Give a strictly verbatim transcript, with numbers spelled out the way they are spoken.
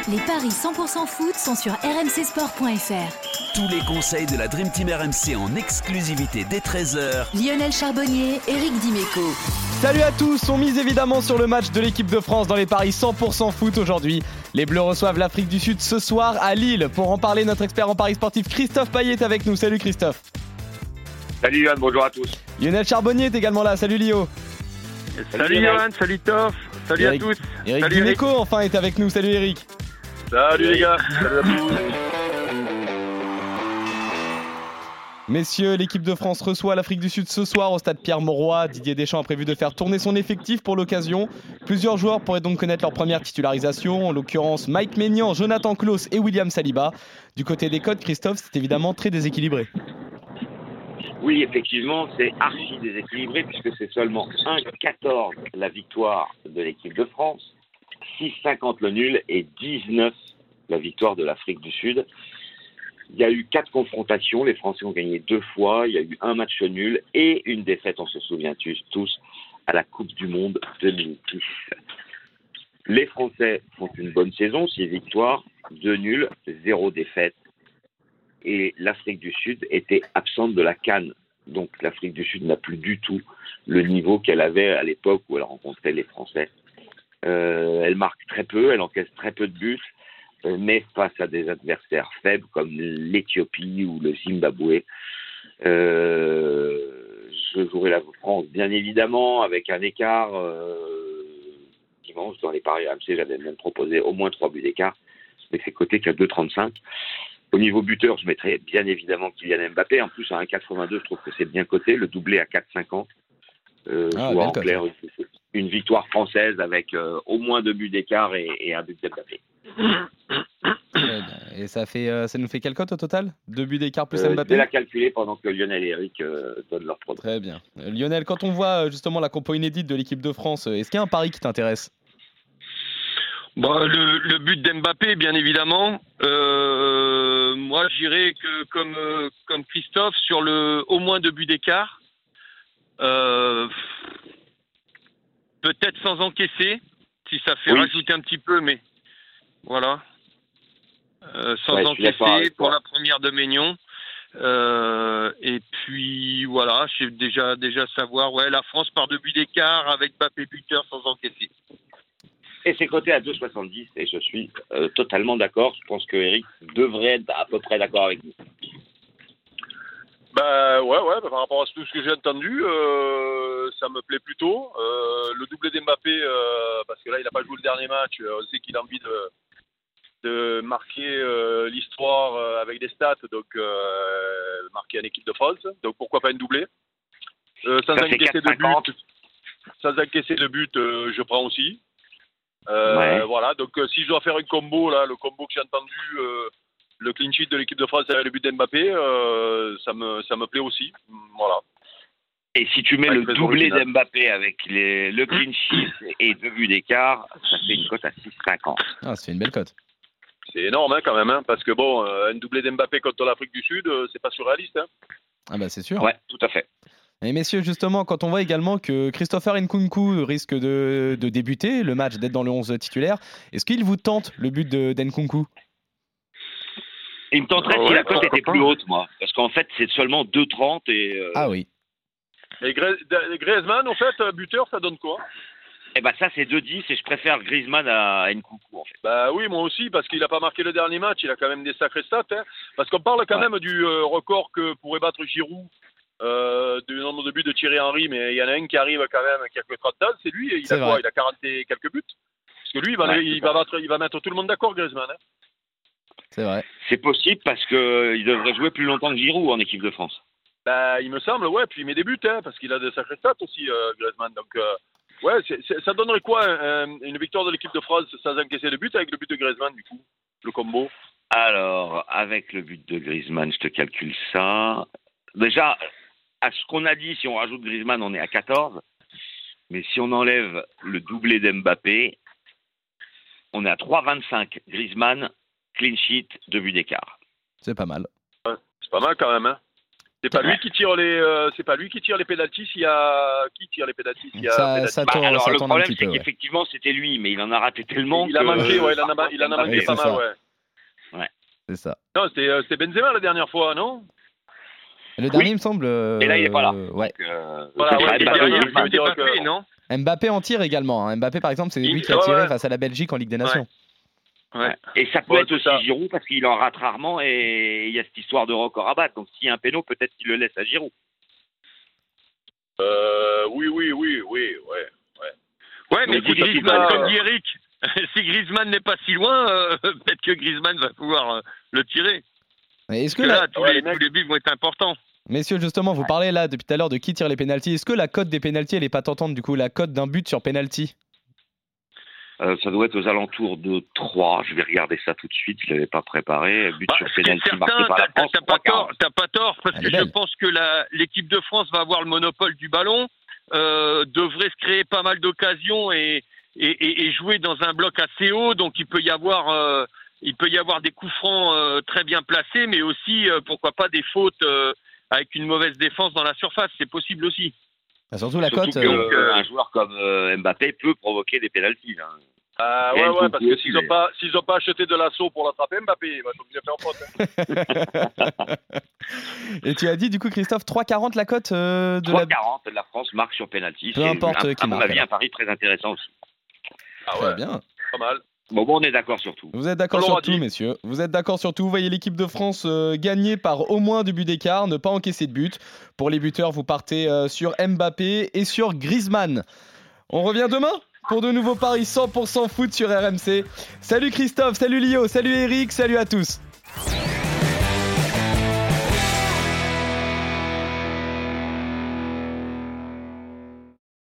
Les paris cent pour cent foot sont sur r m c sport point f r. Tous les conseils de la Dream Team R M C en exclusivité dès treize heures. Lionel Charbonnier, Éric Dimeco. Salut à tous, on mise évidemment sur le match de l'équipe de France dans les paris cent pour cent foot aujourd'hui. Les Bleus reçoivent l'Afrique du Sud ce soir à Lille. Pour en parler, notre expert en paris sportif Christophe Payet est avec nous. Salut Christophe. Salut Yohan, bonjour à tous. Lionel Charbonnier est également là. Salut Lio. Salut, salut Yohan, salut Toff, salut Eric, à tous. Éric salut Dimeco Eric. enfin est avec nous. Salut Eric. Salut les gars. Salut à tous. Messieurs, l'équipe de France reçoit l'Afrique du Sud ce soir au stade Pierre-Mauroy. Didier Deschamps a prévu de faire tourner son effectif pour l'occasion. Plusieurs joueurs pourraient donc connaître leur première titularisation, en l'occurrence Mike Maignan, Jonathan Klaus et William Saliba. Du côté des cotes, Christophe, c'est évidemment très déséquilibré. Oui, effectivement, c'est archi déséquilibré puisque c'est seulement un virgule quatorze la victoire de l'équipe de France, six virgule cinquante le nul et dix-neuf la victoire de l'Afrique du Sud. Il y a eu quatre confrontations, les Français ont gagné deux fois, il y a eu un match nul et une défaite, on se souvient tous, à la Coupe du Monde deux mille dix. Les Français font une bonne saison, six victoires, deux nuls, zéro défaite. Et l'Afrique du Sud était absente de la CAN. Donc l'Afrique du Sud n'a plus du tout le niveau qu'elle avait à l'époque où elle rencontrait les Français. Euh, elle marque très peu, elle encaisse très peu de buts, mais face à des adversaires faibles comme l'Éthiopie ou le Zimbabwe. Euh, je jouerai la France, bien évidemment, avec un écart euh, dimanche dans les paris R M C. J'avais même proposé au moins trois buts d'écart, mais c'est coté qu'à deux virgule trente-cinq. Au niveau buteur, je mettrais bien évidemment Kylian Mbappé. En plus, à un virgule quatre-vingt-deux, je trouve que c'est bien coté. Le doublé à quatre virgule cinquante. Euh, Ah, je vois en cote. clair une, une victoire française avec euh, au moins deux buts d'écart et, et un but d'Mbappé. Et ça, fait, euh, ça nous fait quelle cote au total? Deux buts d'écart plus Euh, je Mbappé? vais la calculer pendant que Lionel et Eric euh, donnent leur pronostic. Très bien. Euh, Lionel, quand on voit euh, justement la compo inédite de l'équipe de France, euh, est-ce qu'il y a un pari qui t'intéresse? Bah, le, le but d'Mbappé, bien évidemment. Euh, moi, j'irais que comme euh, comme Christophe sur le au moins deux buts d'écart. Euh, peut-être sans encaisser, si ça fait Oui. rajouter un petit peu, mais voilà. Euh, sans Ouais, je suis d'accord encaisser avec pour toi. la première de Maignan. Euh, et puis voilà, je sais déjà déjà savoir. Ouais, la France par deux buts d'écart avec Mbappé buteur sans encaisser. Et c'est coté à deux virgule soixante-dix et je suis euh, totalement d'accord. Je pense que Eric devrait être à peu près d'accord avec nous. Bah ouais, ouais, bah, par rapport à tout ce que j'ai entendu, euh, ça me plaît plutôt. Euh, le doublé d'Mbappé, euh, parce que là, il n'a pas joué le dernier match. euh, On sait qu'il a envie de, de marquer euh, l'histoire euh, avec des stats, donc euh, marquer en équipe de France. Donc pourquoi pas une doublé euh, Sans Ça fait encaisser quatre de virgule cinquante. but, sans encaisser de but, euh, je prends aussi. Euh, Ouais. Voilà, donc euh, si je dois faire un combo, là, le combo que j'ai entendu, euh, le clean sheet de l'équipe de France avec le but d'Mbappé, euh, ça me ça me plaît aussi. Voilà. Et si tu mets Ouais, le très doublé original. d'Mbappé avec les, le clean sheet et deux buts d'écart, ça fait une cote à six virgule cinquante. Ah, ça fait une belle cote. C'est énorme hein, quand même, hein, parce que bon, euh, un doublé d'Mbappé contre l'Afrique du Sud, euh, c'est pas surréaliste. Hein. Ah bah c'est sûr. Ouais, tout à fait. Et messieurs, justement, quand on voit également que Christopher Nkunku risque de, de débuter le match, d'être dans le onze titulaire, est-ce qu'il vous tente le but de d'Nkunku? Il me tenterait Ah si ouais, la cote pourquoi était pas. plus haute, moi. Parce qu'en fait, c'est seulement deux virgule trente et... Euh, Ah oui. Et Gre- de- Griezmann, en fait, euh, buteur, ça donne quoi? Eh ben ça, c'est deux virgule dix et je préfère Griezmann à Nkunku, en fait. Bah oui, moi aussi, parce qu'il a pas marqué le dernier match, il a quand même des sacrés stats. Hein, parce qu'on parle quand Ouais. même du euh, record que pourrait battre Giroud, euh, du nombre de buts de Thierry Henry, mais il y en a un qui arrive quand même, qui a que trente ans, c'est lui, et il C'est a quoi? vrai. Il a quarante et quelques buts. Parce que lui, il va, Ouais, il c'est va, ça. battre, il va mettre tout le monde d'accord, Griezmann. Hein. C'est vrai. C'est possible parce qu'il devrait jouer plus longtemps que Giroud en équipe de France. Bah, il me semble, ouais, puis il met des buts, hein, parce qu'il a des sacrés stats aussi, euh, Griezmann. Donc, euh, ouais, c'est, c'est, ça donnerait quoi, un- un- une victoire de l'équipe de France sans encaisser de but avec le but de Griezmann, du coup, le combo? Alors, avec le but de Griezmann, je te calcule ça. Déjà, à ce qu'on a dit, si on rajoute Griezmann, on est à quatorze. Mais si on enlève le doublé d'Mbappé, on est à trois virgule vingt-cinq. Griezmann, clean sheet, deux buts d'écart. C'est pas mal. Ouais, c'est pas mal quand même, hein. C'est pas lui qui tire les, euh, c'est pas lui qui tire les pénaltys. Il y a qui tire les pénaltys. Il y a Ça, pénalty. ça Bah, tourne, alors ça le tourne un problème, petit c'est peu. Ouais. qu'effectivement, c'était lui, mais il en a raté tellement. Il a que- manqué, ouais, il en a, il en a manqué Oui, pas c'est mal, ça. ouais. C'est ça. Non, c'était, euh, c'était Benzema la dernière fois, non? Le dernier, il me semble. euh, Et là, il est pas là. Ouais. Donc, euh, Voilà, c'est ouais, pas- Et Mbappé, derrière, je veux c'était dire pas que- fait, non? Mbappé en tire également. hein. Mbappé, par exemple, c'est Il- lui qui a ouais, tiré ouais. face à la Belgique en Ligue des Nations. Ouais. Et ça peut Ouais, être c'est aussi ça. Giroud parce qu'il en rate rarement et il y a cette histoire de record à battre. Donc s'il y a un péno, peut-être qu'il le laisse à Giroud. Euh, oui, oui, oui, oui, ouais. Ouais, mais Donc, si écoute, Griezmann, euh, comme dit Eric, si Griezmann n'est pas si loin, euh, peut-être que Griezmann va pouvoir euh, le tirer. Mais Est-ce que Parce que la- là, tous, ouais, les, les mecs- tous les buts vont être importants. Messieurs, justement, vous parlez là depuis tout à l'heure de qui tire les pénaltys. Est-ce que la cote des pénaltys, elle est pas tentante du coup, la cote d'un but sur pénalty? Euh, ça doit être aux alentours de trois. Je vais regarder ça tout de suite. Je l'avais pas préparé. But Bah, sur ce qui est penalty marqué certain, par la t'as France. t'as pas trois tort, quarante. t'as pas tort, parce Elle que est je belle. pense que la- l'équipe de France va avoir le monopole du ballon, euh, devrait se créer pas mal d'occasions et, et, et- et jouer dans un bloc assez haut, donc il peut y avoir, euh, il peut y avoir des coups francs euh, très bien placés, mais aussi euh, pourquoi pas des fautes euh, avec une mauvaise défense dans la surface, c'est possible aussi. Bah, surtout la Surtout cote. que, euh, euh, un joueur comme euh, Mbappé peut provoquer des pénaltys. Hein. Ah Et ouais, elle ouais, joue parce aussi, que s'ils ont d'ailleurs. pas, s'ils ont pas acheté de l'assaut pour l'attraper, Mbappé, il va être obligé de faire faute. hein. Et tu as dit du coup, Christophe, trois quarante la cote euh, de la. trois quarante, la France marque sur pénalty. Peu C'est, importe à, qui à mon marque, avis, alors. un pari très intéressant aussi. Ah Très ouais, bien. pas mal. Bon, bon, on est d'accord sur tout. Vous êtes d'accord On sur l'aura tout, dit. messieurs. Vous êtes d'accord sur tout. Vous voyez l'équipe de France euh, gagner par au moins deux buts d'écart, ne pas encaisser de but. Pour les buteurs, vous partez euh, sur Mbappé et sur Griezmann. On revient demain pour de nouveaux paris cent pour cent foot sur R M C. Salut Christophe, salut Lio, salut Eric, salut à tous.